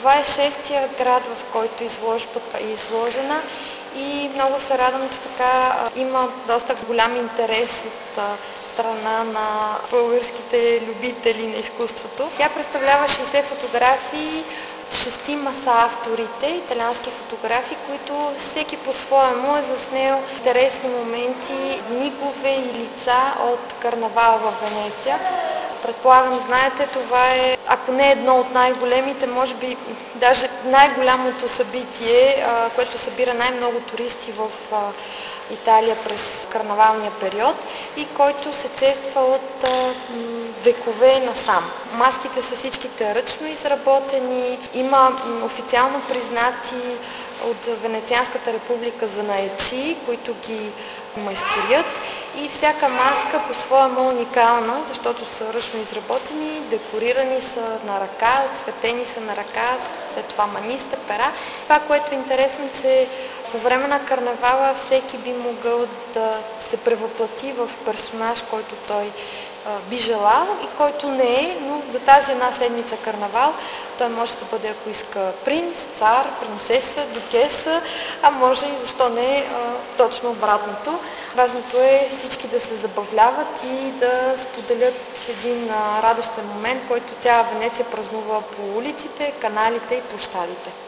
Това е шестия град, в който изложбата е изложена и много се радвам, че така има доста голям интерес от страна на българските любители на изкуството. Тя представлява 60 фотографии, шестима са авторите, италиански фотографи, които всеки по-своему е заснел интересни моменти, мигове и лица от карнавала в Венеция. Предполагам, знаете, това е, ако не едно от най-големите, може би даже най-голямото събитие, което събира най-много туристи в Италия през карнавалния период и който се чества от векове насам. Маските са всичките ръчно изработени, има официално признати от Венецианската република занаятчии, които ги майсторят и всяка маска по-своему уникална, защото са ръчно изработени, декорирани са на ръка, отцветени са на ръка, след това маниста, пера. Това, което е интересно, че по време на карнавала всеки би могъл да се превъплати в персонаж, който той би желал и който не е, но за тази една седмица карнавал той може да бъде, ако иска, принц, цар, принцеса, дукеса, а може и защо не точно обратното. Важното е всички да се забавляват и да споделят един радостен момент, който цяла Венеция празнува по улиците, каналите и площадите.